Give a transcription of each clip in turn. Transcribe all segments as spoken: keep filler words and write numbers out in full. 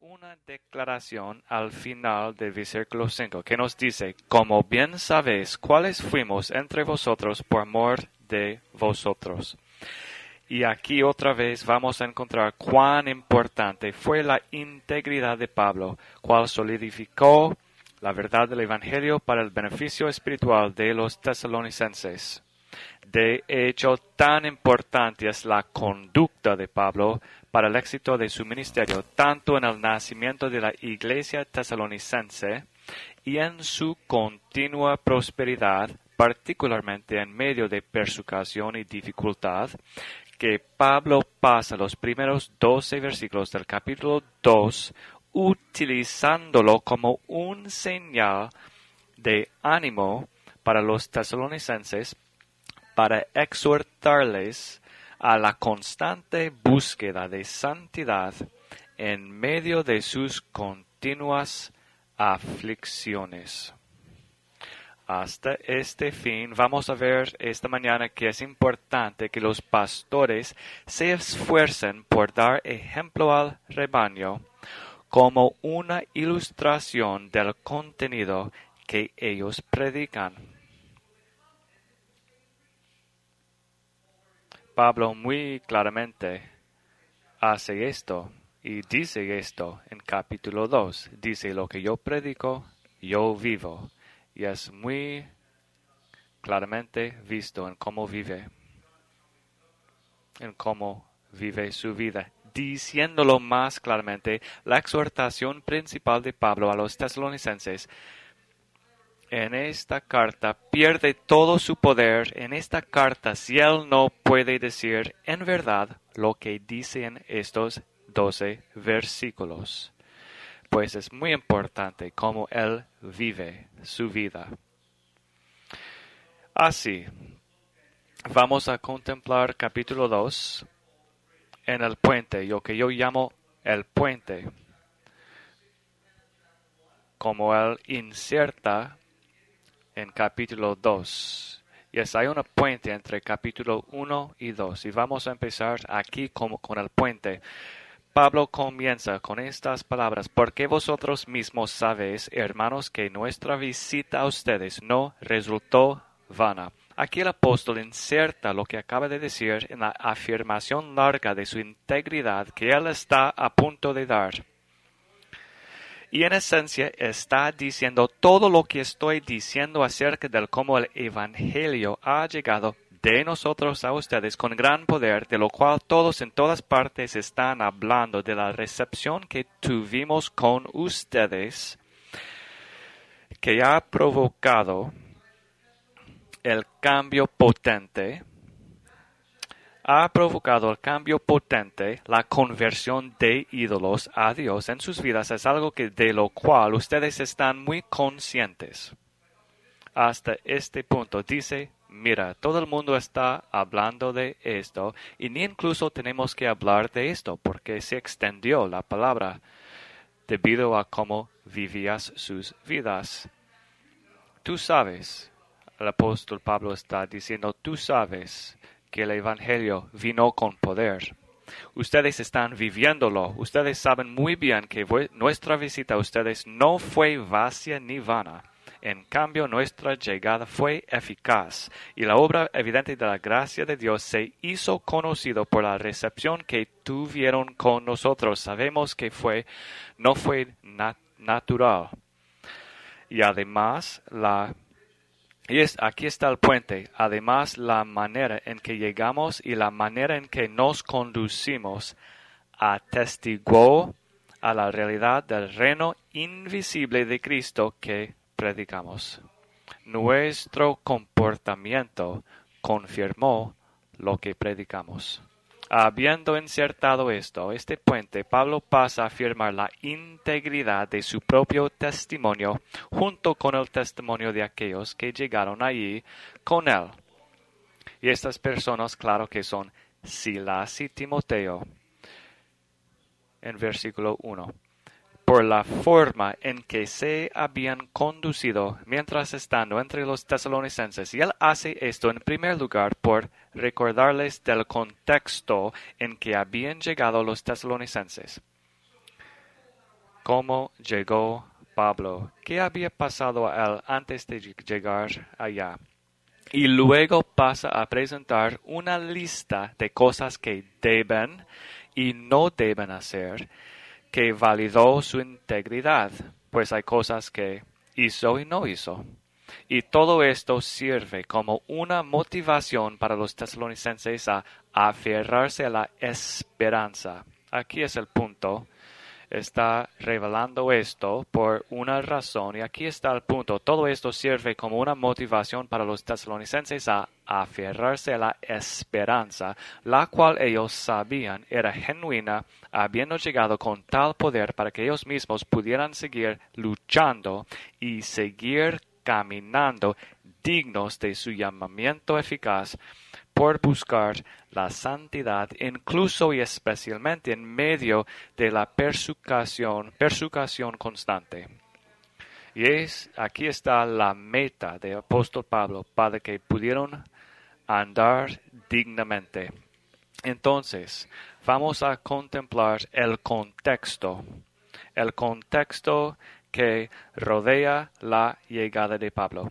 una declaración al final del versículo cinco que nos dice, como bien sabéis, cuáles fuimos entre vosotros por amor de vosotros. Y aquí otra vez vamos a encontrar cuán importante fue la integridad de Pablo, cual solidificó la verdad del Evangelio para el beneficio espiritual de los tesalonicenses. De hecho, tan importante es la conducta de Pablo para el éxito de su ministerio, tanto en el nacimiento de la iglesia tesalonicense y en su continua prosperidad, particularmente en medio de persecución y dificultad, que Pablo pasa los primeros doce versículos del capítulo dos utilizándolo como un señal de ánimo para los tesalonicenses para exhortarles a la constante búsqueda de santidad en medio de sus continuas aflicciones. Hasta este fin, vamos a ver esta mañana que es importante que los pastores se esfuercen por dar ejemplo al rebaño como una ilustración del contenido que ellos predican. Pablo muy claramente hace esto y dice esto en capítulo dos. Dice, lo que yo predico, yo vivo. Y es muy claramente visto en cómo vive, en cómo vive su vida. Diciéndolo más claramente, la exhortación principal de Pablo a los tesalonicenses en esta carta pierde todo su poder. En esta carta, si él no puede decir en verdad lo que dicen estos doce versículos, pues es muy importante cómo él vive su vida. Así, vamos a contemplar capítulo dos en el puente, lo que yo llamo el puente, como él inserta en capítulo dos. Y es, hay una puente entre capítulo uno y dos. Y vamos a empezar aquí como con el puente. Pablo comienza con estas palabras, porque vosotros mismos sabéis, hermanos, que nuestra visita a ustedes no resultó vana. Aquí el apóstol inserta lo que acaba de decir en la afirmación larga de su integridad que él está a punto de dar. Y en esencia está diciendo todo lo que estoy diciendo acerca de cómo el Evangelio ha llegado de nosotros a ustedes con gran poder, de lo cual todos en todas partes están hablando de la recepción que tuvimos con ustedes, que ha provocado el cambio potente, ha provocado el cambio potente, la conversión de ídolos a Dios en sus vidas. Es algo que de lo cual ustedes están muy conscientes. Hasta este punto dice, mira, todo el mundo está hablando de esto y ni incluso tenemos que hablar de esto porque se extendió la palabra debido a cómo vivías sus vidas. Tú sabes, el apóstol Pablo está diciendo, tú sabes que el Evangelio vino con poder. Ustedes están viviéndolo. Ustedes saben muy bien que nuestra visita a ustedes no fue vacía ni vana. En cambio, nuestra llegada fue eficaz y la obra evidente de la gracia de Dios se hizo conocido por la recepción que tuvieron con nosotros. Sabemos que fue, no fue nat- natural. Y además, la Y es, aquí está el puente. Además, la manera en que llegamos y la manera en que nos conducimos atestiguó a la realidad del reino invisible de Cristo que predicamos. Nuestro comportamiento confirmó lo que predicamos. Habiendo insertado esto, este puente, Pablo pasa a afirmar la integridad de su propio testimonio junto con el testimonio de aquellos que llegaron allí con él. Y estas personas, claro que son Silas y Timoteo. En versículo uno. Por la forma en que se habían conducido mientras estando entre los tesalonicenses. Y él hace esto en primer lugar por recordarles del contexto en que habían llegado los tesalonicenses. cómo llegó Pablo, qué había pasado a él antes de llegar allá. Y luego pasa a presentar una lista de cosas que deben y no deben hacer, que validó su integridad, pues hay cosas que hizo y no hizo. Y todo esto sirve como una motivación para los tesalonicenses a aferrarse a la esperanza. Aquí es el punto. Está revelando esto por una razón, y aquí está el punto. Todo esto sirve como una motivación para los tesalonicenses a aferrarse a la esperanza, la cual ellos sabían era genuina, habiendo llegado con tal poder para que ellos mismos pudieran seguir luchando y seguir caminando dignos de su llamamiento eficaz por buscar la santidad, incluso y especialmente en medio de la persecución, persecución constante. Y es, aquí está la meta del apóstol Pablo para que pudieran andar dignamente. Entonces, vamos a contemplar el contexto, el contexto que rodea la llegada de Pablo.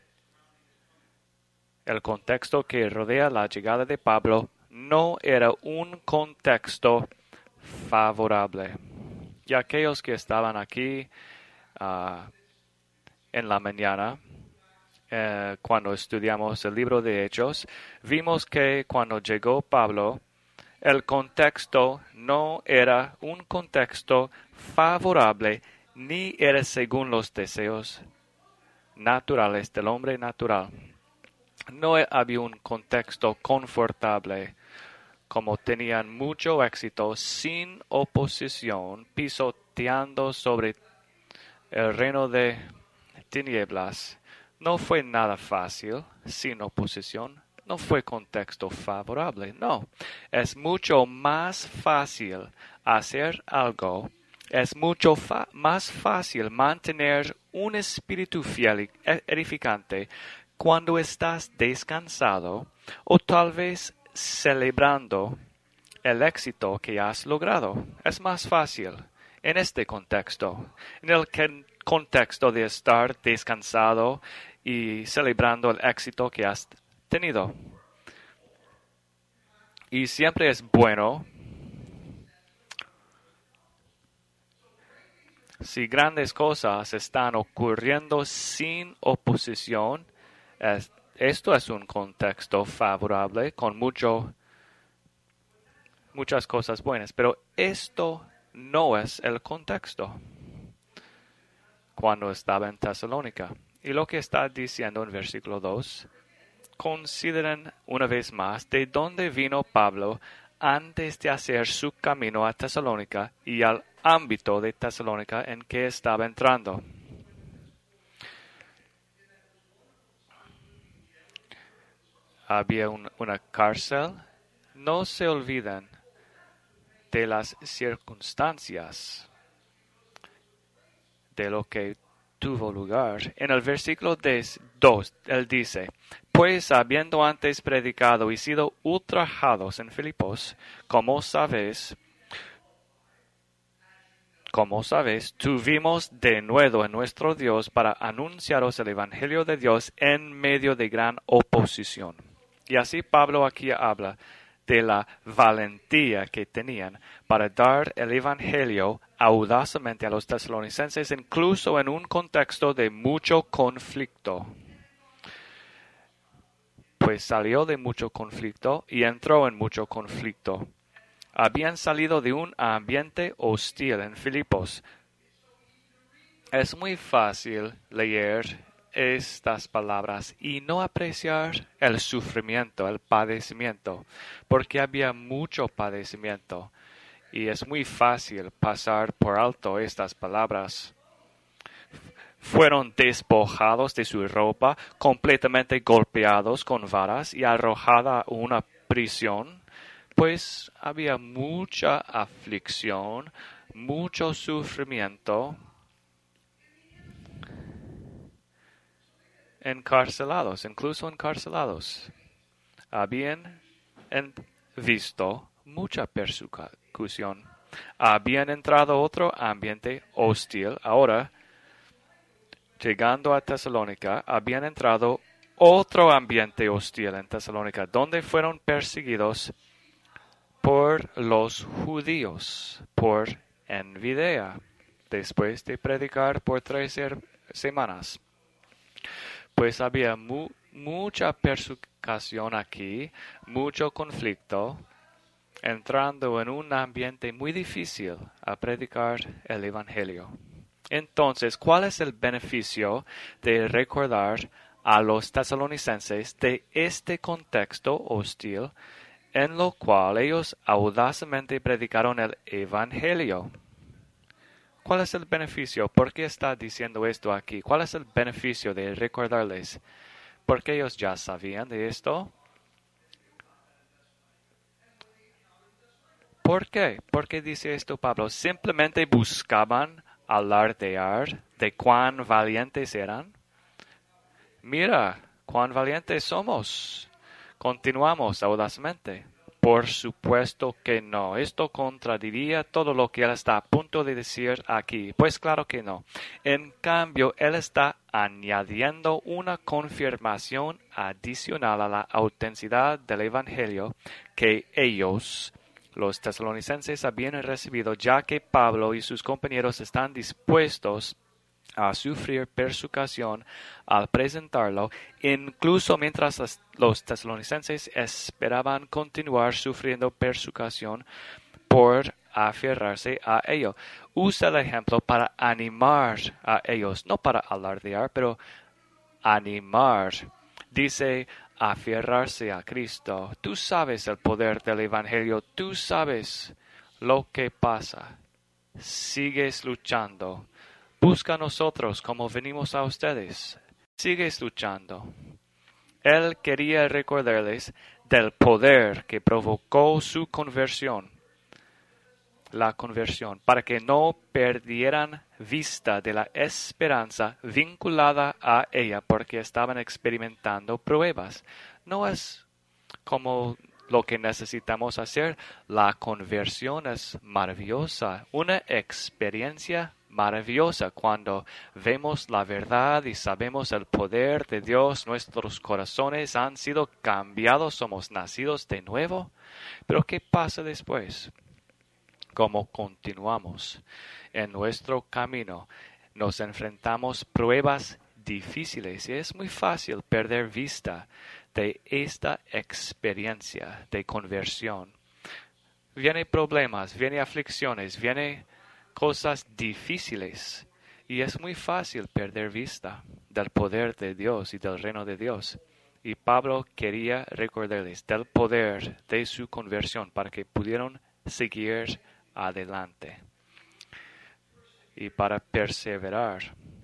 El contexto que rodea la llegada de Pablo no era un contexto favorable. Y aquellos que estaban aquí uh, en la mañana, uh, cuando estudiamos el libro de Hechos, vimos que cuando llegó Pablo, el contexto no era un contexto favorable ni era según los deseos naturales del hombre natural. No había un contexto confortable, como tenían mucho éxito sin oposición, pisoteando sobre el reino de tinieblas. No fue nada fácil, sin oposición. No fue contexto favorable, no. Es mucho más fácil hacer algo, es mucho fa- más fácil mantener un espíritu fiel y edificante cuando estás descansado o tal vez celebrando el éxito que has logrado. Es más fácil en este contexto, en el que- contexto de estar descansado y celebrando el éxito que has tenido. Y siempre es bueno si grandes cosas están ocurriendo sin oposición. Es, esto es un contexto favorable con mucho, muchas cosas buenas, pero esto no es el contexto cuando estaba en Tesalónica. Y lo que está diciendo en versículo dos, consideren una vez más de dónde vino Pablo antes de hacer su camino a Tesalónica y al ámbito de Tesalónica en que estaba entrando. Había un, una cárcel. No se olviden de las circunstancias de lo que tuvo lugar. En el versículo dos, él dice, pues habiendo antes predicado y sido ultrajados en Filipos, como sabéis, como sabéis, tuvimos de nuevo en nuestro Dios para anunciaros el Evangelio de Dios en medio de gran oposición. Y así Pablo aquí habla de la valentía que tenían para dar el Evangelio audazmente a los tesalonicenses, incluso en un contexto de mucho conflicto. Pues salió de mucho conflicto y entró en mucho conflicto. Habían salido de un ambiente hostil en Filipos. Es muy fácil leer estas palabras y no apreciar el sufrimiento, el padecimiento, porque había mucho padecimiento y es muy fácil pasar por alto estas palabras. Fueron despojados de su ropa, completamente golpeados con varas y arrojada a una prisión, pues había mucha aflicción, mucho sufrimiento. Encarcelados, incluso encarcelados. Habían visto mucha persecución. Habían entrado otro ambiente hostil. Ahora, llegando a Tesalónica, habían entrado otro ambiente hostil en Tesalónica, donde fueron perseguidos por los judíos, por envidia, después de predicar por tres semanas. Pues había mu mucha persecución aquí, mucho conflicto, entrando en un ambiente muy difícil a predicar el Evangelio. Entonces, ¿cuál es el beneficio de recordar a los tesalonicenses de este contexto hostil en lo cual ellos audazmente predicaron el Evangelio? ¿Cuál es el beneficio? ¿Por qué está diciendo esto aquí? ¿Cuál es el beneficio de recordarles? Porque ellos ya sabían de esto. ¿Por qué? ¿Por qué dice esto Pablo? Simplemente buscaban alardear de cuán valientes eran. Mira, cuán valientes somos. Continuamos audazmente. Por supuesto que no. Esto contradiría todo lo que él está a punto de decir aquí. Pues claro que no. En cambio, él está añadiendo una confirmación adicional a la autenticidad del Evangelio que ellos, los tesalonicenses, habían recibido, ya que Pablo y sus compañeros están dispuestos a sufrir persecución al presentarlo, incluso mientras los tesalonicenses esperaban continuar sufriendo persecución por aferrarse a ello. Usa el ejemplo para animar a ellos, no para alardear, pero animar. Dice, aferrarse a Cristo. Tú sabes el poder del Evangelio, tú sabes lo que pasa. Sigues luchando. Busca a nosotros como venimos a ustedes. Sigues luchando. Él quería recordarles del poder que provocó su conversión, la conversión, para que no perdieran vista de la esperanza vinculada a ella, porque estaban experimentando pruebas. No es como lo que necesitamos hacer. La conversión es maravillosa, una experiencia maravillosa cuando vemos la verdad y sabemos el poder de Dios. Nuestros corazones han sido cambiados, somos nacidos de nuevo. Pero ¿qué pasa después? ¿Cómo continuamos en nuestro camino? Nos enfrentamos pruebas difíciles y es muy fácil perder vista de esta experiencia de conversión. Vienen problemas, vienen aflicciones, vienen cosas difíciles y es muy fácil perder vista del poder de Dios y del reino de Dios. Y Pablo quería recordarles del poder de su conversión para que pudieran seguir adelante y para perseverar.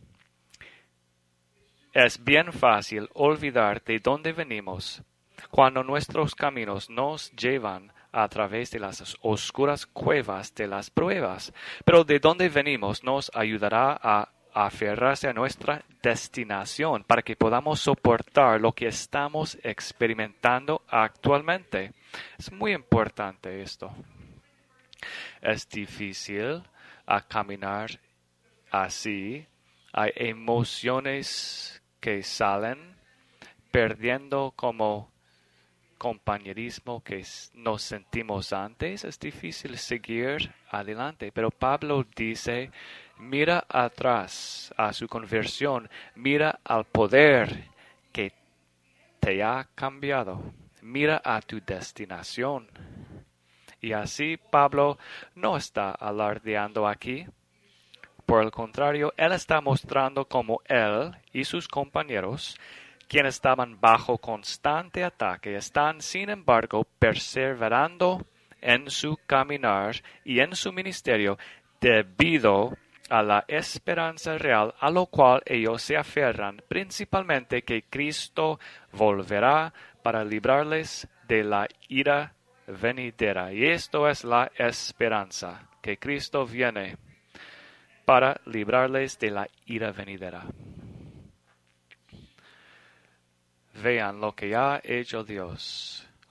Es bien fácil olvidar de dónde venimos cuando nuestros caminos nos llevan a través de las oscuras cuevas de las pruebas, pero de dónde venimos nos ayudará a aferrarse a nuestra destinación para que podamos soportar lo que estamos experimentando actualmente. Es muy importante esto. Es difícil a caminar así. Hay emociones que salen perdiendo como compañerismo que nos sentimos antes. Es difícil seguir adelante, pero Pablo dice, mira atrás a su conversión, mira al poder que te ha cambiado, mira a tu destinación. Y así Pablo no está alardeando aquí. Por el contrario, él está mostrando cómo él y sus compañeros, quienes estaban bajo constante ataque, están sin embargo perseverando en su caminar y en su ministerio debido a la esperanza real a lo cual ellos se aferran, principalmente que Cristo volverá para librarles de la ira venidera. Y esto es la esperanza, que Cristo viene para librarles de la ira venidera. Vean lo que ha hecho Dios,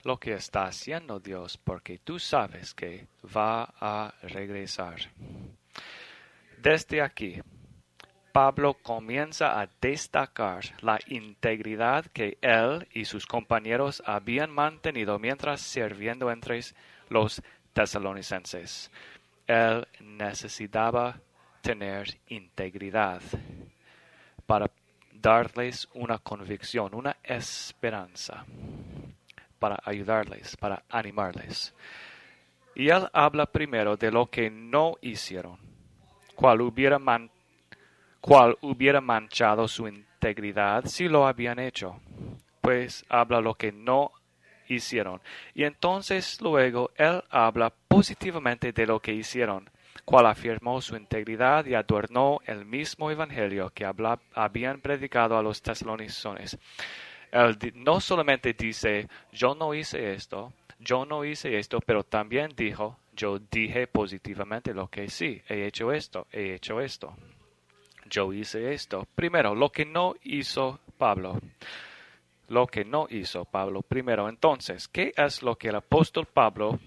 lo que está haciendo Dios, porque tú sabes que va a regresar. Desde aquí, Pablo comienza a destacar la integridad que él y sus compañeros habían mantenido mientras sirviendo entre los tesalonicenses. Él necesitaba tener integridad para darles una convicción, una esperanza, para ayudarles, para animarles. Y él habla primero de lo que no hicieron, cual hubiera, man, cual hubiera manchado su integridad si lo habían hecho. Pues habla lo que no hicieron. Y entonces luego él habla positivamente de lo que hicieron, cual afirmó su integridad y adornó el mismo evangelio que habla, habían predicado a los tesalonicenses. Él no solamente dice, yo no hice esto, yo no hice esto, pero también dijo, yo dije positivamente lo que sí, he hecho esto, he hecho esto. Yo hice esto. Primero, lo que no hizo Pablo. Lo que no hizo Pablo. Primero, entonces, ¿qué es lo que el apóstol Pablo,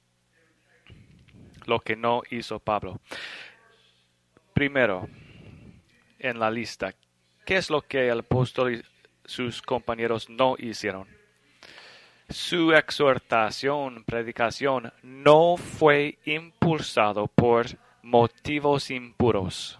lo que no hizo Pablo? Primero, en la lista, ¿qué es lo que el apóstol y sus compañeros no hicieron? Su exhortación, predicación, no fue impulsado por motivos impuros.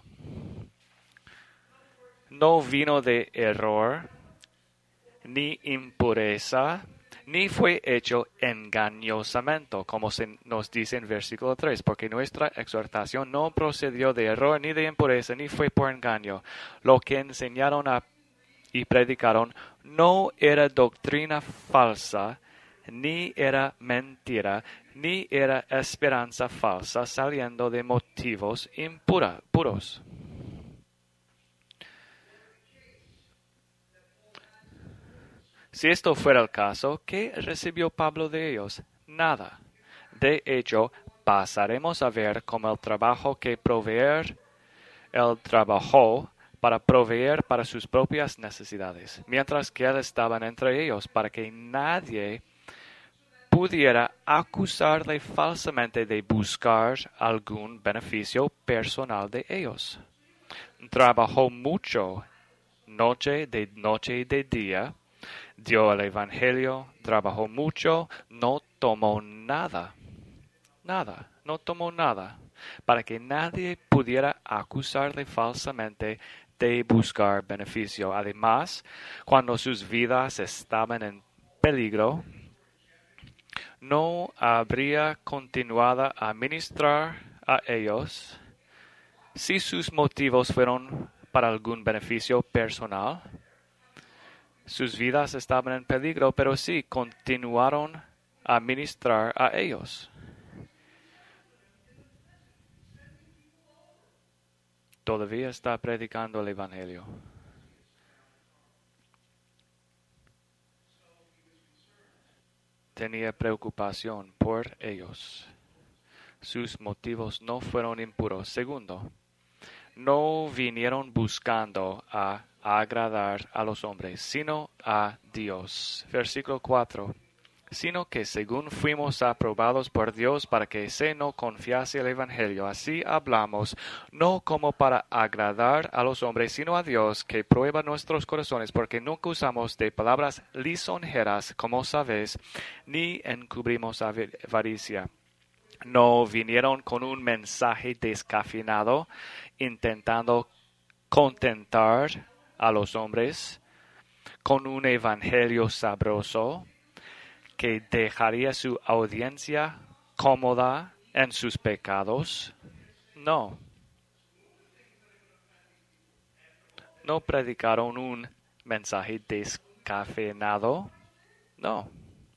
No vino de error, ni impureza, ni fue hecho engañosamente, como se nos dice en versículo tres, porque nuestra exhortación no procedió de error, ni de impureza, ni fue por engaño. Lo que enseñaron a, y predicaron no era doctrina falsa, ni era mentira, ni era esperanza falsa saliendo de motivos impuros. Puros. Si esto fuera el caso, ¿qué recibió Pablo de ellos? Nada. De hecho, pasaremos a ver cómo el trabajo que proveer, él trabajó para proveer para sus propias necesidades, mientras que él estaba entre ellos, para que nadie pudiera acusarle falsamente de buscar algún beneficio personal de ellos. Trabajó mucho, noche de noche y de día, dio el evangelio, trabajó mucho, no tomó nada, nada, no tomó nada, para que nadie pudiera acusarle falsamente de buscar beneficio. Además, cuando sus vidas estaban en peligro, no habría continuado a ministrar a ellos si sus motivos fueron para algún beneficio personal. Sus vidas estaban en peligro, pero sí continuaron a ministrar a ellos. Todavía está predicando el evangelio. Tenía preocupación por ellos. Sus motivos no fueron impuros. Segundo, no vinieron buscando a agradar a los hombres, sino a Dios. Versículo cuatro. Sino que según fuimos aprobados por Dios para que se nos confiase el Evangelio, así hablamos, no como para agradar a los hombres, sino a Dios, que prueba nuestros corazones, porque nunca usamos de palabras lisonjeras, como sabéis, ni encubrimos avaricia. No vinieron con un mensaje descafeinado, intentando contentar a los hombres, con un evangelio sabroso, que dejaría su audiencia cómoda en sus pecados. No. No predicaron un mensaje descafeinado. No.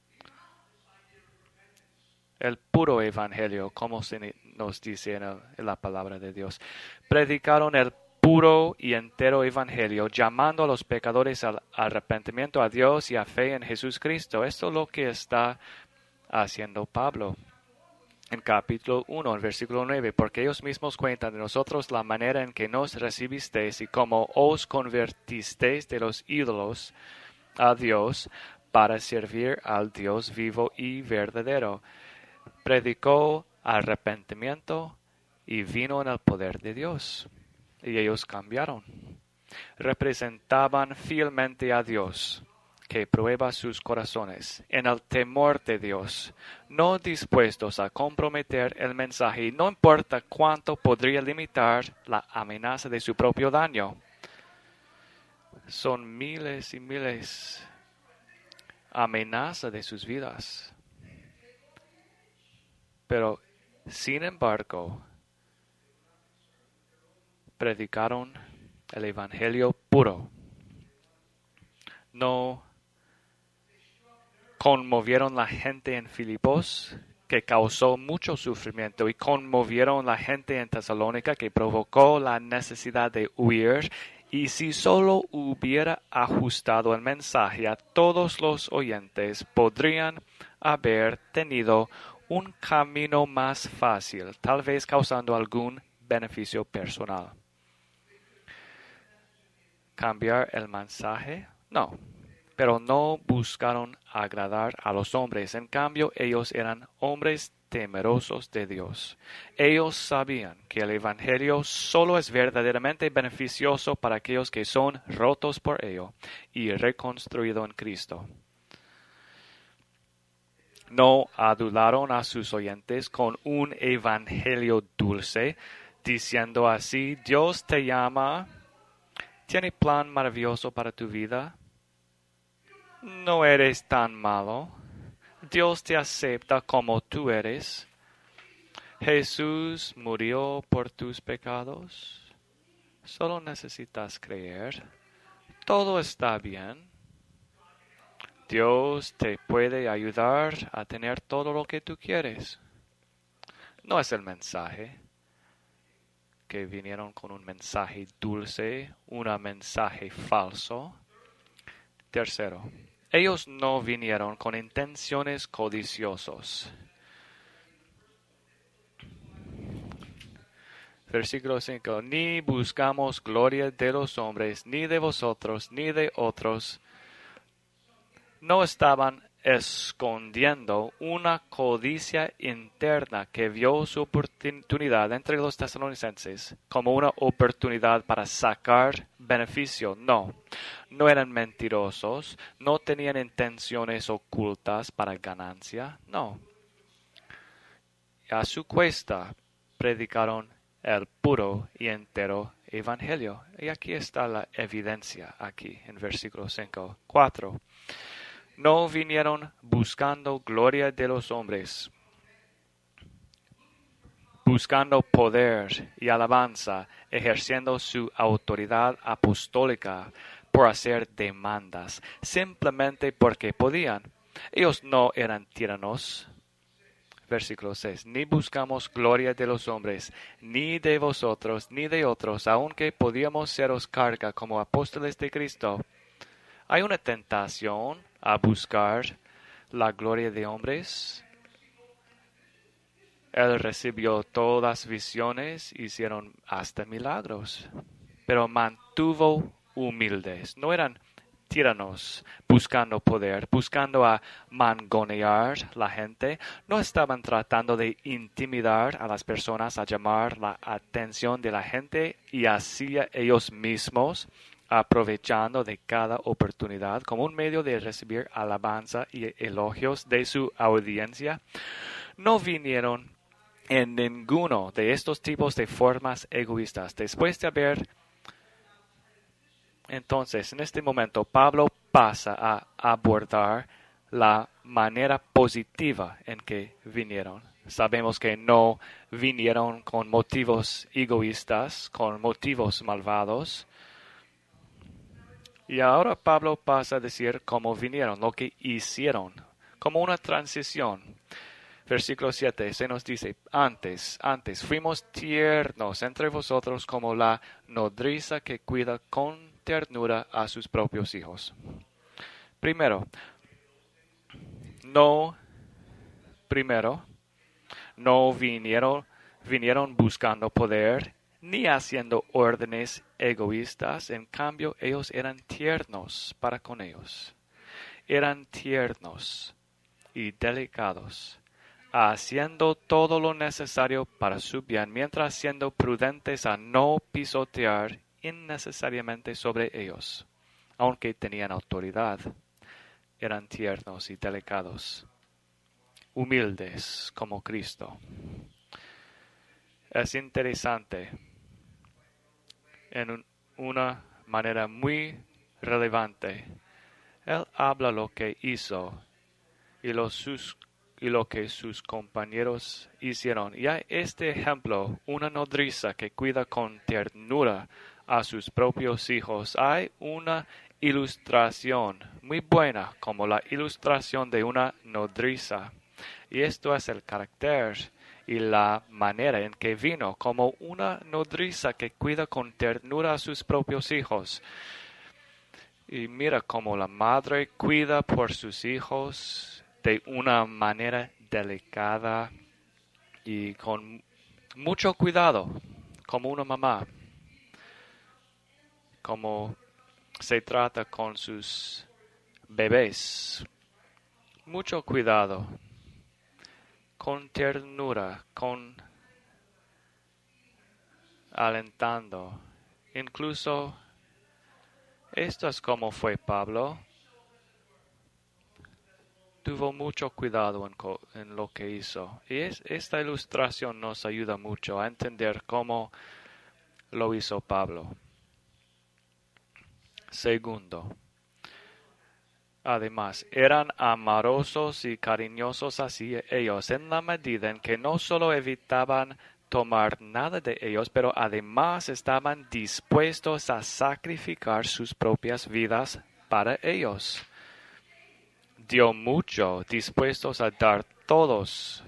El puro evangelio, como se nos dice en, el, en la palabra de Dios. Predicaron el puro y entero evangelio, llamando a los pecadores al arrepentimiento a Dios y a fe en Jesucristo. Esto es lo que está haciendo Pablo en capítulo uno, en versículo nueve, porque ellos mismos cuentan de nosotros la manera en que nos recibisteis y cómo os convertisteis de los ídolos a Dios para servir al Dios vivo y verdadero. Predicó arrepentimiento y vino en el poder de Dios. Y ellos cambiaron. Representaban fielmente a Dios, que prueba sus corazones, en el temor de Dios, no dispuestos a comprometer el mensaje, no importa cuánto podría limitar la amenaza de su propio daño. Son miles y miles amenazas de sus vidas. Pero, sin embargo, predicaron el evangelio puro. No conmovieron la gente en Filipos, que causó mucho sufrimiento, y conmovieron la gente en Tesalónica, que provocó la necesidad de huir. Y si solo hubiera ajustado el mensaje a todos los oyentes, podrían haber tenido un camino más fácil, tal vez causando algún beneficio personal. ¿Cambiar el mensaje? No. Pero no buscaron agradar a los hombres. En cambio, ellos eran hombres temerosos de Dios. Ellos sabían que el Evangelio solo es verdaderamente beneficioso para aquellos que son rotos por ello y reconstruidos en Cristo. No adularon a sus oyentes con un Evangelio dulce, diciendo así: Dios te llama, tiene plan maravilloso para tu vida. No eres tan malo. Dios te acepta como tú eres. Jesús murió por tus pecados. Solo necesitas creer. Todo está bien. Dios te puede ayudar a tener todo lo que tú quieres. No es el mensaje. Que vinieron con un mensaje dulce, un mensaje falso. Tercero, ellos no vinieron con intenciones codiciosos. Versículo cinco. Ni buscamos gloria de los hombres, ni de vosotros, ni de otros. No estaban escondiendo una codicia interna que vio su oportunidad entre los tesalonicenses como una oportunidad para sacar beneficio. No, no eran mentirosos, no tenían intenciones ocultas para ganancia, no. A su cuesta predicaron el puro y entero evangelio. Y aquí está la evidencia, aquí en versículo cinco. cuatro. No vinieron buscando gloria de los hombres, buscando poder y alabanza, ejerciendo su autoridad apostólica por hacer demandas, simplemente porque podían. Ellos no eran tiranos. Versículo seis. Ni buscamos gloria de los hombres, ni de vosotros, ni de otros, aunque podíamos seros carga como apóstoles de Cristo. Hay una tentación a buscar la gloria de hombres. Él recibió todas visiones, hicieron hasta milagros, pero mantuvo humildes. No eran tiranos buscando poder, buscando a mangonear la gente. No estaban tratando de intimidar a las personas, a llamar la atención de la gente y así ellos mismos, aprovechando de cada oportunidad como un medio de recibir alabanza y elogios de su audiencia. No vinieron en ninguno de estos tipos de formas egoístas. Después de haber, entonces, en este momento, Pablo pasa a abordar la manera positiva en que vinieron. Sabemos que no vinieron con motivos egoístas, con motivos malvados. Y ahora Pablo pasa a decir cómo vinieron, lo que hicieron, como una transición. Versículo siete se nos dice, antes, antes, fuimos tiernos entre vosotros como la nodriza que cuida con ternura a sus propios hijos. Primero, no, primero, no vinieron, vinieron buscando poder, ni haciendo órdenes egoístas. En cambio, ellos eran tiernos para con ellos. eran tiernos y delicados, haciendo todo lo necesario para su bien, mientras siendo prudentes a no pisotear innecesariamente sobre ellos, aunque tenían autoridad. Eran tiernos y delicados, humildes como Cristo. Es interesante, en un- una manera muy relevante, él habla lo que hizo y, los sus, y lo que sus compañeros hicieron. Y hay este ejemplo, una nodriza que cuida con ternura a sus propios hijos. Hay una ilustración muy buena como la ilustración de una nodriza. Y esto es el carácter y la manera en que vino, como una nodriza que cuida con ternura a sus propios hijos. Y mira cómo la madre cuida por sus hijos de una manera delicada y con mucho cuidado, como una mamá, como se trata con sus bebés. Mucho cuidado, con ternura, con alentando. Incluso esto es como fue Pablo. Tuvo mucho cuidado en, co- en lo que hizo. Y es, esta ilustración nos ayuda mucho a entender cómo lo hizo Pablo. Segundo, además, eran amorosos y cariñosos hacia ellos en la medida en que no solo evitaban tomar nada de ellos, pero además estaban dispuestos a sacrificar sus propias vidas para ellos. Dio mucho, dispuestos a dar todos.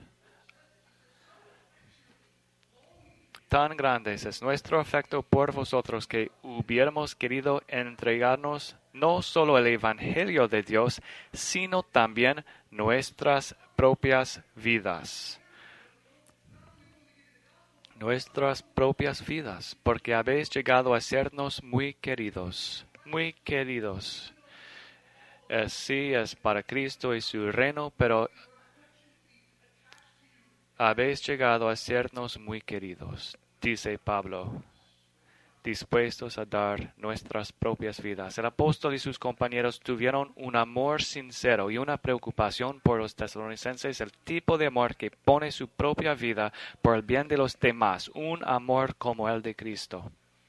Tan grande es nuestro afecto por vosotros que hubiéramos querido entregarnos no solo el Evangelio de Dios, sino también nuestras propias vidas. Nuestras propias vidas, porque habéis llegado a sernos muy queridos, muy queridos. Eh, sí, es para Cristo y su reino, pero habéis llegado a sernos muy queridos, dice Pablo, dispuestos a dar nuestras propias vidas. El apóstol y sus compañeros tuvieron un amor sincero y una preocupación por los tesalonicenses, el tipo de amor que pone su propia vida por el bien de los demás, un amor como el de Cristo.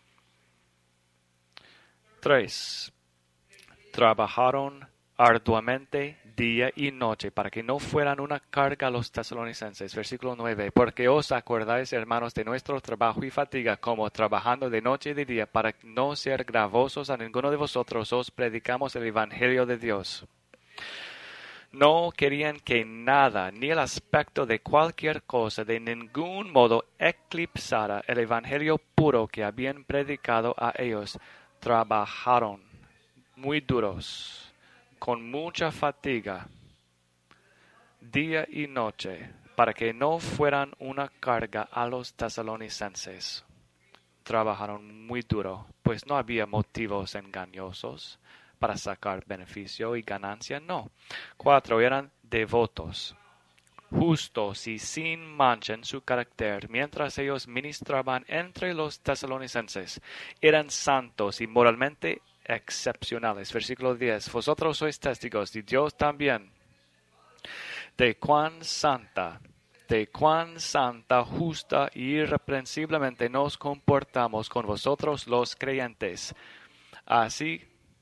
Tres. Trabajaron arduamente día y noche para que no fueran una carga a los tesalonicenses. Versículo nueve. Porque os acordáis, hermanos, de nuestro trabajo y fatiga, como trabajando de noche y de día, para no ser gravosos a ninguno de vosotros, os predicamos el Evangelio de Dios. No querían que nada, ni el aspecto de cualquier cosa, de ningún modo eclipsara el Evangelio puro que habían predicado a ellos. Trabajaron muy duros, con mucha fatiga, día y noche, para que no fueran una carga a los tesalonicenses. Trabajaron muy duro, pues no había motivos engañosos para sacar beneficio y ganancia, no. Cuatro, eran devotos, justos y sin mancha en su carácter, mientras ellos ministraban entre los tesalonicenses. Eran santos y moralmente excepcionales. Versículo diez. Vosotros sois testigos, y Dios también, de cuán santa, de cuán santa, justa y irreprensiblemente nos comportamos con vosotros los creyentes. Así,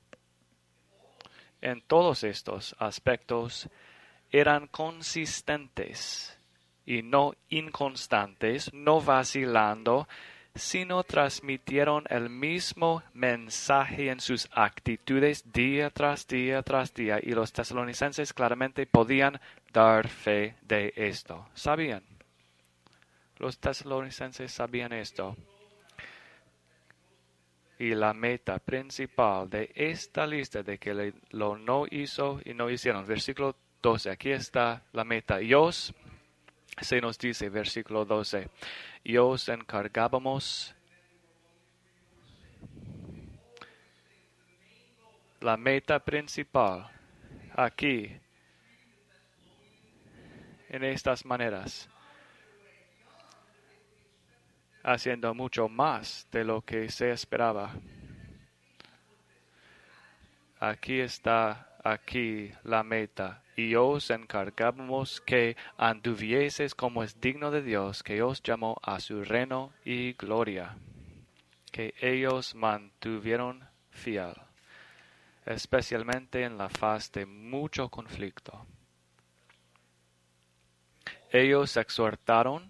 en todos estos aspectos, eran consistentes y no inconstantes, no vacilando, sino transmitieron el mismo mensaje en sus actitudes día tras día tras día, y los tesalonicenses claramente podían dar fe de esto. ¿Sabían? Los tesalonicenses sabían esto. Y la meta principal de esta lista de que le- lo no hizo y no hicieron. Versículo doce. Aquí está la meta. Y os, se nos dice, versículo doce, y os encargábamos. La meta principal aquí en estas maneras, haciendo mucho más de lo que se esperaba. Aquí está, aquí la meta, y os encargábamos que anduvieseis como es digno de Dios, que os llamó a su reino y gloria, que ellos mantuvieron fiel, especialmente en la faz de mucho conflicto. Ellos exhortaron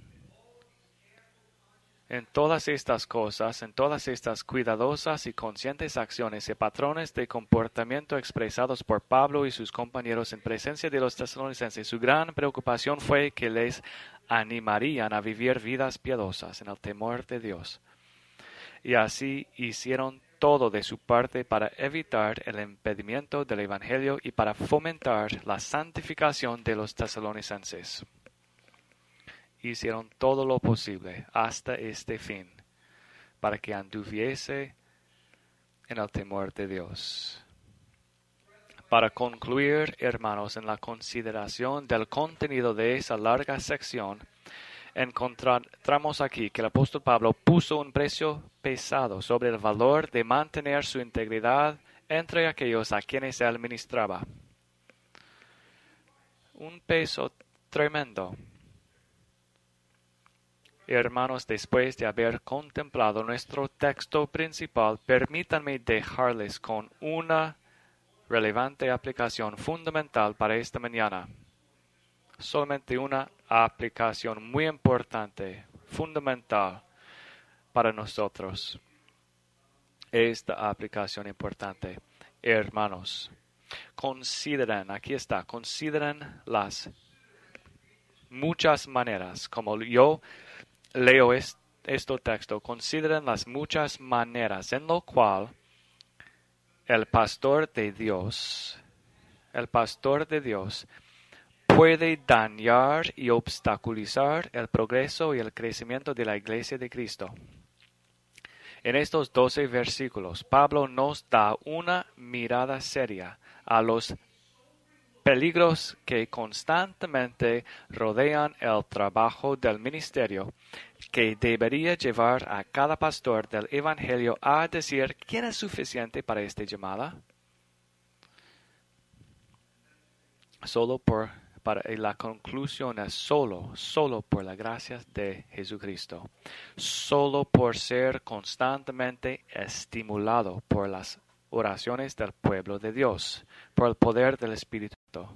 en todas estas cosas, en todas estas cuidadosas y conscientes acciones y patrones de comportamiento expresados por Pablo y sus compañeros en presencia de los tesalonicenses, su gran preocupación fue que les animarían a vivir vidas piadosas en el temor de Dios. Y así hicieron todo de su parte para evitar el impedimento del Evangelio y para fomentar la santificación de los tesalonicenses. Hicieron todo lo posible hasta este fin, para que anduviese en el temor de Dios. Para concluir, hermanos, en la consideración del contenido de esa larga sección, encontramos aquí que el apóstol Pablo puso un precio pesado sobre el valor de mantener su integridad entre aquellos a quienes él ministraba. Un peso tremendo. Hermanos, después de haber contemplado nuestro texto principal, permítanme dejarles con una relevante aplicación fundamental para esta mañana. Solamente una aplicación muy importante, fundamental para nosotros. Esta aplicación importante, hermanos, consideren, aquí está, consideren las muchas maneras, como yo leo este, este texto, consideren las muchas maneras en lo cual el pastor de Dios, el pastor de Dios, puede dañar y obstaculizar el progreso y el crecimiento de la Iglesia de Cristo. En estos doce versículos, Pablo nos da una mirada seria a los peligros que constantemente rodean el trabajo del ministerio, que debería llevar a cada pastor del Evangelio a decir quién es suficiente para esta llamada. Solo por, para la conclusión es solo, solo por la gracia de Jesucristo, solo por ser constantemente estimulado por las oraciones del pueblo de Dios, por el poder del Espíritu.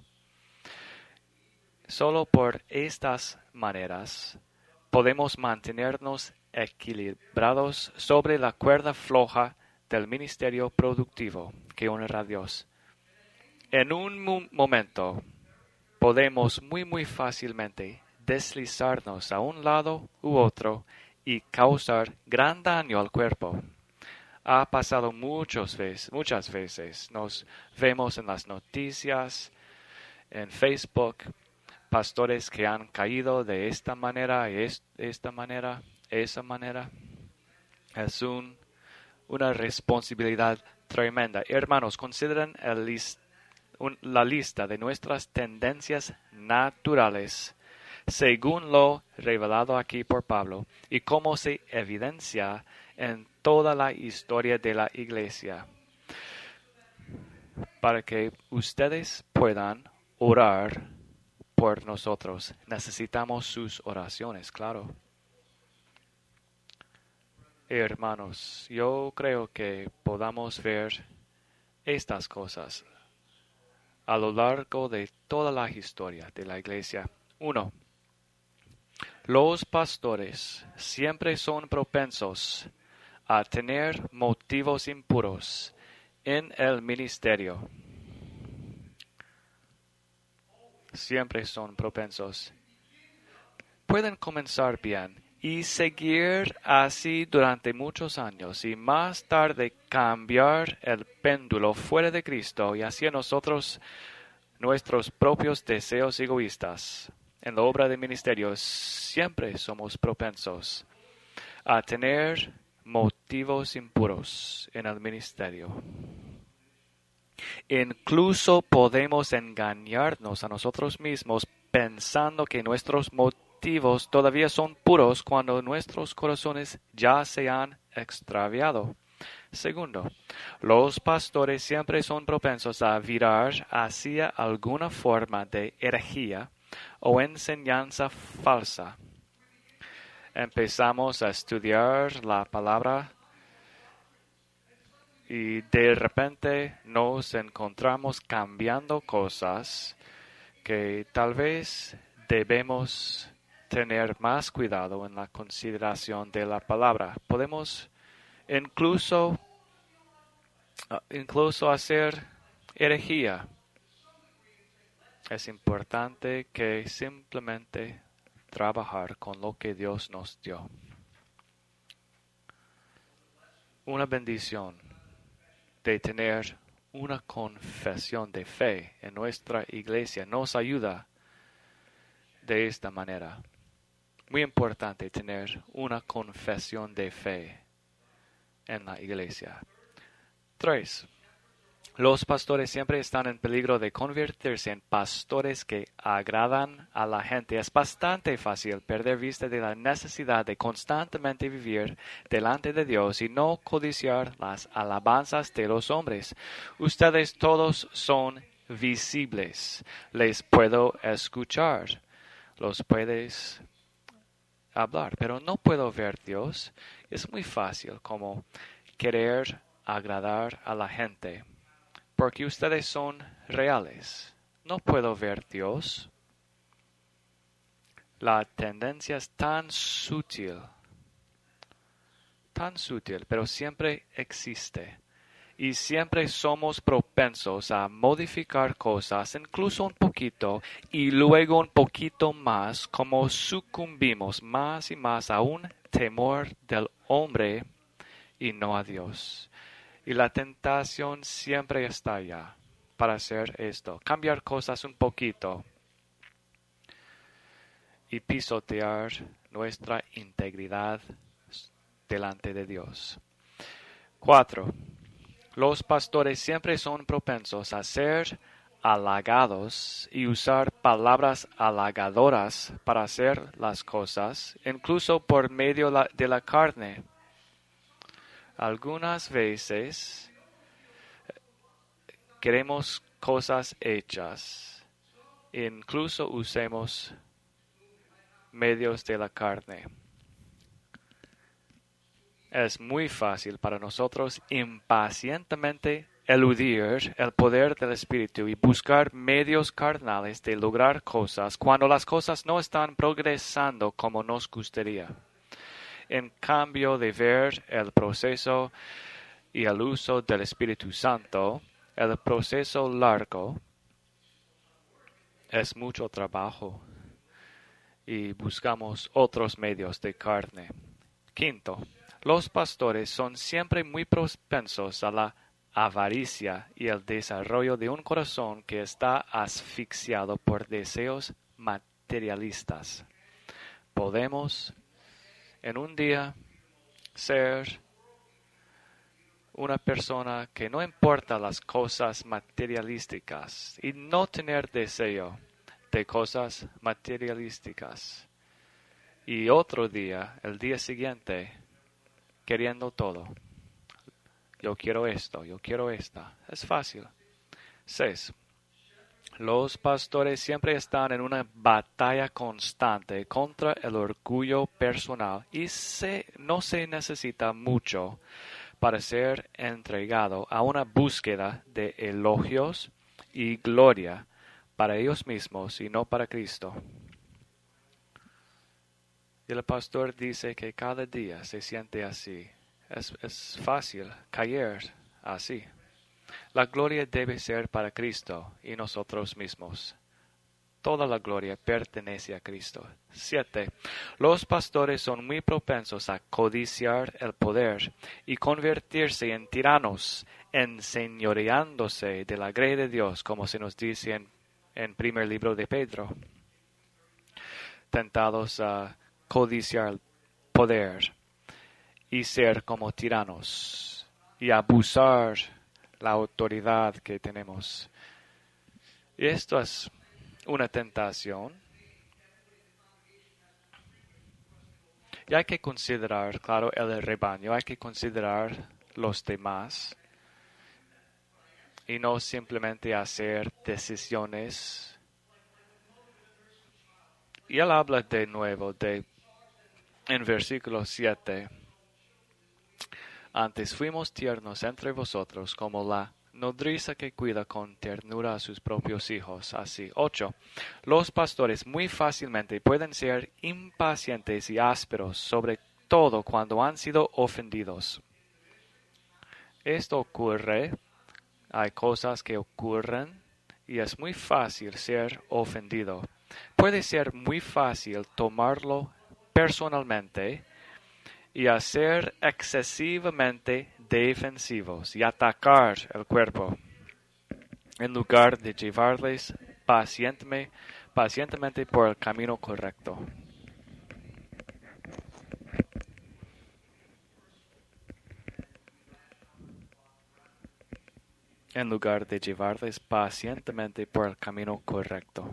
Solo por estas maneras podemos mantenernos equilibrados sobre la cuerda floja del ministerio productivo que honra a Dios. En un mo- momento podemos muy muy fácilmente deslizarnos a un lado u otro y causar gran daño al cuerpo. Ha pasado muchas veces, muchas veces. Nos vemos en las noticias, en Facebook, pastores que han caído de esta manera, y es, esta manera, esa manera. Es un, una responsabilidad tremenda. Hermanos, consideren el list, un, la lista de nuestras tendencias naturales, según lo revelado aquí por Pablo, y cómo se evidencia en toda la historia de la Iglesia, para que ustedes puedan orar por nosotros. Necesitamos sus oraciones, claro. Hermanos, yo creo que podamos ver estas cosas a lo largo de toda la historia de la Iglesia. Uno, los pastores siempre son propensos a tener motivos impuros en el ministerio. Siempre son propensos. Pueden comenzar bien y seguir así durante muchos años y más tarde cambiar el péndulo fuera de Cristo y hacia nosotros nuestros propios deseos egoístas. En la obra de ministerio siempre somos propensos a tener motivos impuros en el ministerio. Incluso podemos engañarnos a nosotros mismos pensando que nuestros motivos todavía son puros cuando nuestros corazones ya se han extraviado. Segundo, los pastores siempre son propensos a virar hacia alguna forma de herejía o enseñanza falsa. Empezamos a estudiar la palabra y de repente nos encontramos cambiando cosas que tal vez debemos tener más cuidado en la consideración de la palabra. Podemos incluso, incluso hacer herejía. Es importante que simplemente trabajar con lo que Dios nos dio. Una bendición de tener una confesión de fe en nuestra iglesia nos ayuda de esta manera. Muy importante tener una confesión de fe en la iglesia. Tres. Los pastores siempre están en peligro de convertirse en pastores que agradan a la gente. Es bastante fácil perder vista de la necesidad de constantemente vivir delante de Dios y no codiciar las alabanzas de los hombres. Ustedes todos son visibles. Les puedo escuchar. Los puedes hablar, pero no puedo ver Dios. Es muy fácil como querer agradar a la gente. Porque ustedes son reales. No puedo ver Dios. La tendencia es tan sutil, tan sutil, pero siempre existe. Y siempre somos propensos a modificar cosas, incluso un poquito, y luego un poquito más, como sucumbimos más y más a un temor del hombre y no a Dios. Y la tentación siempre está allá para hacer esto. Cambiar cosas un poquito y pisotear nuestra integridad delante de Dios. Cuatro. Los pastores siempre son propensos a ser halagados y usar palabras halagadoras para hacer las cosas, incluso por medio de la carne. Algunas veces queremos cosas hechas, incluso usemos medios de la carne. Es muy fácil para nosotros impacientemente eludir el poder del Espíritu y buscar medios carnales de lograr cosas cuando las cosas no están progresando como nos gustaría. En cambio de ver el proceso y el uso del Espíritu Santo, el proceso largo es mucho trabajo y buscamos otros medios de carne. Quinto, los pastores son siempre muy propensos a la avaricia y el desarrollo de un corazón que está asfixiado por deseos materialistas. Podemos en un día ser una persona que no importa las cosas materialísticas y no tener deseo de cosas materialísticas. Y otro día, el día siguiente, queriendo todo. Yo quiero esto, yo quiero esta. Es fácil. Seis. Los pastores siempre están en una batalla constante contra el orgullo personal y se, no se necesita mucho para ser entregado a una búsqueda de elogios y gloria para ellos mismos y no para Cristo. Y el pastor dice que cada día se siente así. Es, es fácil caer así. La gloria debe ser para Cristo y nosotros mismos. Toda la gloria pertenece a Cristo. Siete. Los pastores son muy propensos a codiciar el poder y convertirse en tiranos, enseñoreándose de la grey de Dios, como se nos dice en, en primer libro de Pedro. Tentados a codiciar el poder y ser como tiranos y abusar la autoridad que tenemos. Y esto es una tentación. Y hay que considerar, claro, el rebaño, hay que considerar los demás y no simplemente hacer decisiones. Y él habla de nuevo de en versículo siete. Antes fuimos tiernos entre vosotros como la nodriza que cuida con ternura a sus propios hijos. Así. ocho. Los pastores muy fácilmente pueden ser impacientes y ásperos, sobre todo cuando han sido ofendidos. Esto ocurre, hay cosas que ocurren y es muy fácil ser ofendido. Puede ser muy fácil tomarlo personalmente y hacer excesivamente defensivos y atacar el cuerpo, en lugar de llevarles pacientemente, pacientemente por el camino correcto. En lugar de llevarles pacientemente por el camino correcto.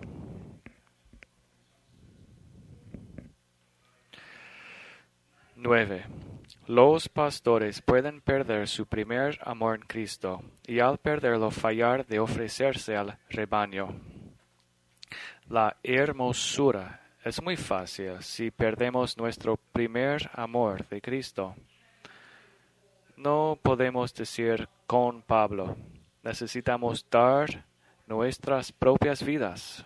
nueve. Los pastores pueden perder su primer amor en Cristo y al perderlo fallar de ofrecerse al rebaño. La hermosura es muy fácil si perdemos nuestro primer amor de Cristo. No podemos decir con Pablo, necesitamos dar nuestras propias vidas.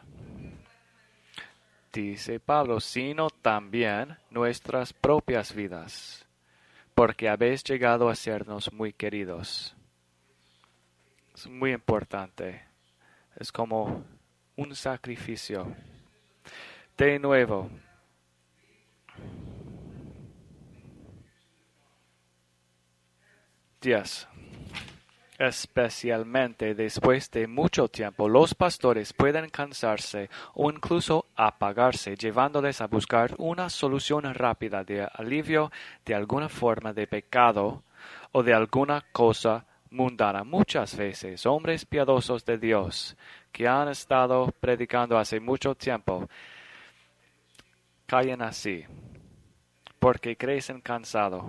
Dice Pablo, sino también nuestras propias vidas, porque habéis llegado a sernos muy queridos. Es muy importante. Es como un sacrificio. De nuevo, diez. Especialmente después de mucho tiempo, los pastores pueden cansarse o incluso apagarse, llevándoles a buscar una solución rápida de alivio de alguna forma de pecado o de alguna cosa mundana. Muchas veces, hombres piadosos de Dios que han estado predicando hace mucho tiempo caen así porque crecen cansados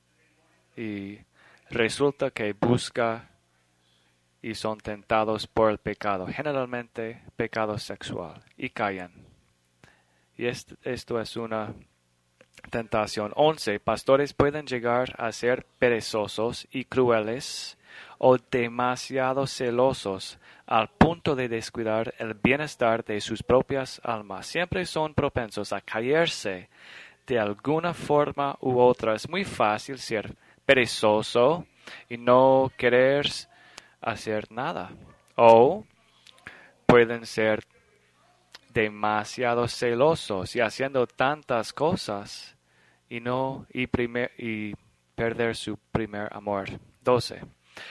y resulta que busca y son tentados por el pecado, generalmente pecado sexual, y caen. Y esto, esto es una tentación. once. Pastores pueden llegar a ser perezosos y crueles o demasiado celosos al punto de descuidar el bienestar de sus propias almas. Siempre son propensos a caerse de alguna forma u otra. Es muy fácil ser perezoso y no querer hacer nada. O pueden ser demasiado celosos y haciendo tantas cosas y no y, primer, y perder su primer amor. doce.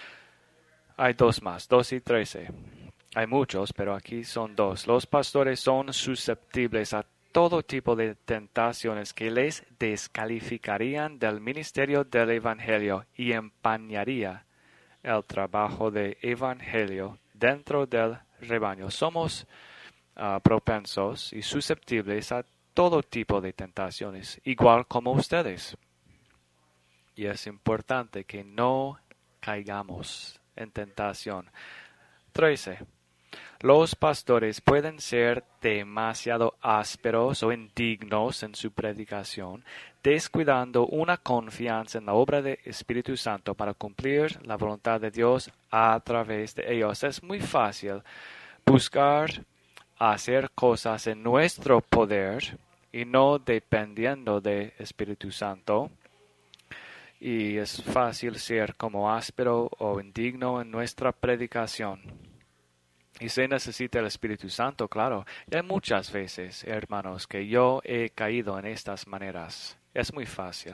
Hay dos más, doce y trece. Hay muchos, pero aquí son dos. Los pastores son susceptibles a todo tipo de tentaciones que les descalificarían del ministerio del Evangelio y empañaría el trabajo de Evangelio dentro del rebaño. Somos uh, propensos y susceptibles a todo tipo de tentaciones, igual como ustedes. Y es importante que no caigamos en tentación. trece. Los pastores pueden ser demasiado ásperos o indignos en su predicación, descuidando una confianza en la obra del Espíritu Santo para cumplir la voluntad de Dios a través de ellos. Es muy fácil buscar hacer cosas en nuestro poder y no dependiendo del Espíritu Santo. Y es fácil ser como áspero o indigno en nuestra predicación. Y se necesita el Espíritu Santo, claro. Y hay muchas veces, hermanos, que yo he caído en estas maneras. Es muy fácil.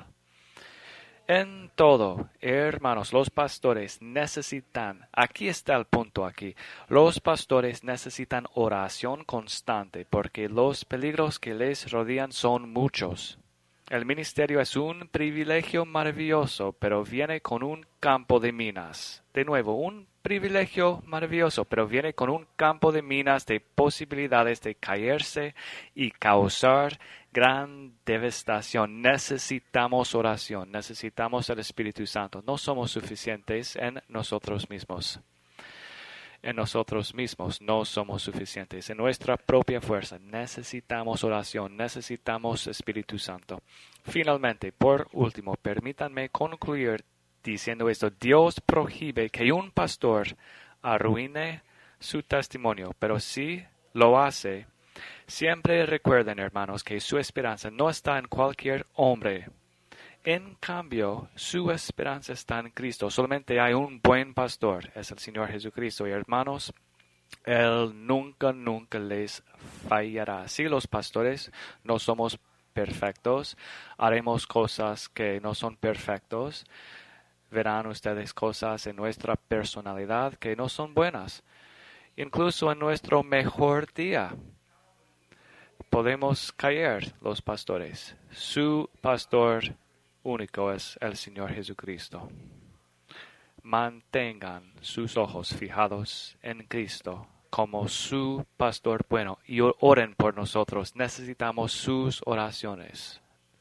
En todo, hermanos, los pastores necesitan, aquí está el punto aquí, los pastores necesitan oración constante porque los peligros que les rodean son muchos. El ministerio es un privilegio maravilloso, pero viene con un campo de minas. De nuevo, un privilegio maravilloso, pero viene con un campo de minas de posibilidades de caerse y causar gran devastación. Necesitamos oración, necesitamos el Espíritu Santo. No somos suficientes en nosotros mismos. En nosotros mismos no somos suficientes. En nuestra propia fuerza necesitamos oración, necesitamos Espíritu Santo. Finalmente, por último, permítanme concluir diciendo esto. Dios prohíbe que un pastor arruine su testimonio, pero si lo hace, siempre recuerden, hermanos, que su esperanza no está en cualquier hombre. En cambio, su esperanza está en Cristo. Solamente hay un buen pastor, es el Señor Jesucristo. Y hermanos, Él nunca, nunca les fallará. Si los pastores no somos perfectos, haremos cosas que no son perfectos. Verán ustedes cosas en nuestra personalidad que no son buenas. Incluso en nuestro mejor día podemos caer los pastores. Su pastor único es el Señor Jesucristo. Mantengan sus ojos fijados en Cristo como su pastor bueno y oren por nosotros. Necesitamos sus oraciones.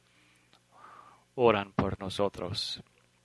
Oran por nosotros.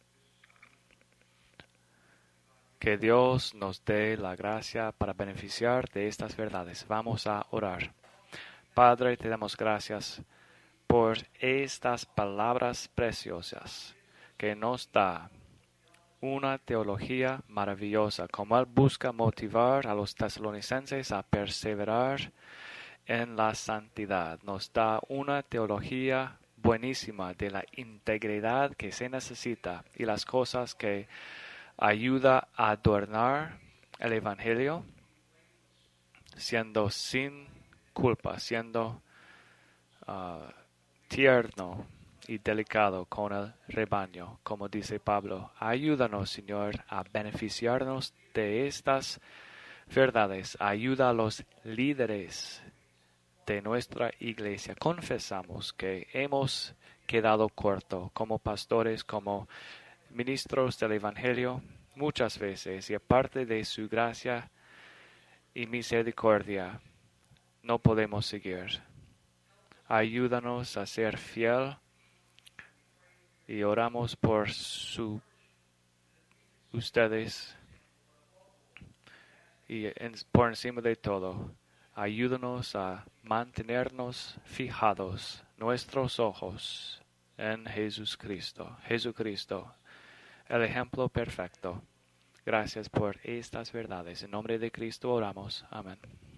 Que Dios nos dé la gracia para beneficiar de estas verdades. Vamos a orar. Padre, te damos gracias por estas palabras preciosas que nos da una teología maravillosa, como Él busca motivar a los tesalonicenses a perseverar en la santidad. Nos da una teología buenísima de la integridad que se necesita y las cosas que ayuda a adornar el Evangelio, siendo sin culpa, siendo uh, tierno y delicado con el rebaño, como dice Pablo. Ayúdanos, Señor, a beneficiarnos de estas verdades. Ayuda a los líderes de nuestra iglesia. Confesamos que hemos quedado corto como pastores, como ministros del Evangelio, muchas veces, y aparte de su gracia y misericordia, no podemos seguir. Ayúdanos a ser fiel y oramos por su, ustedes y en, por encima de todo, ayúdanos a mantenernos fijados nuestros ojos en Jesucristo. Jesucristo, el ejemplo perfecto. Gracias por estas verdades. En nombre de Cristo oramos. Amén.